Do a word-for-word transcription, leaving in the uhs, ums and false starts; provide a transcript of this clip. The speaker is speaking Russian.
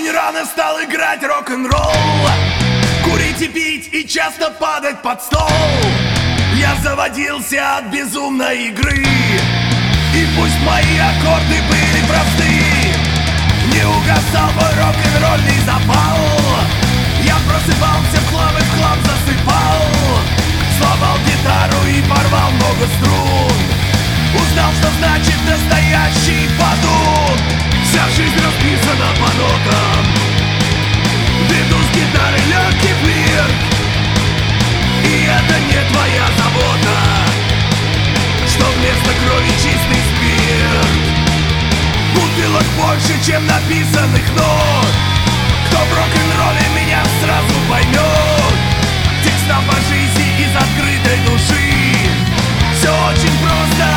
Очень рано стал играть рок-н-ролл, курить и пить и часто падать под стол. Я заводился от безумной игры, и пусть мои аккорды были просты, не угасал мой рок-н-ролльный запал. Я просыпался в хлам и в хлам засыпал, сломал гитару и порвал много струн. Узнал, что значит настоящий падун. Вся жизнь расписана по нотам, веду с гитары легкий флирт, и это не твоя забота, что вместо крови чистый спирт. Бутылок больше, чем написанных нот. Кто в рок-н-ролле меня сразу поймет. Текста по жизни из открытой души. Все очень просто